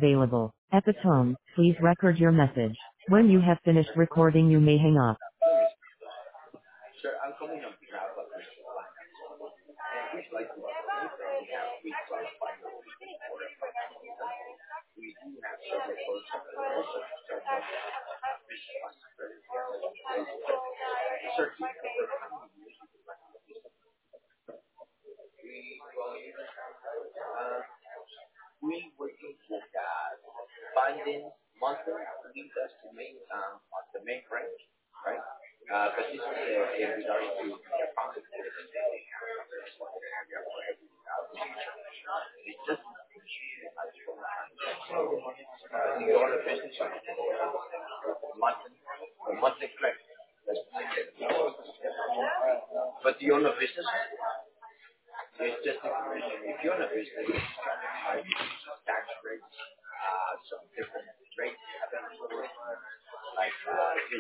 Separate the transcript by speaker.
Speaker 1: available. At the tone, please record your message. When you have finished recording, you may hang up.
Speaker 2: Sure, I'm coming on behalf of Mr. Finance. And we'd like to welcome you. We have weeks on final order financial. We do have several quotes available, so start with Mr. Finance. Sir, can you confirm how many years you've been running the business? We working with finding monthly lead us to main on the main branch, right? But this is regarding to the account. It's just the order business monthly, monthly credit. But the owner business is just information. If you own a business, tax rates, some different rates, like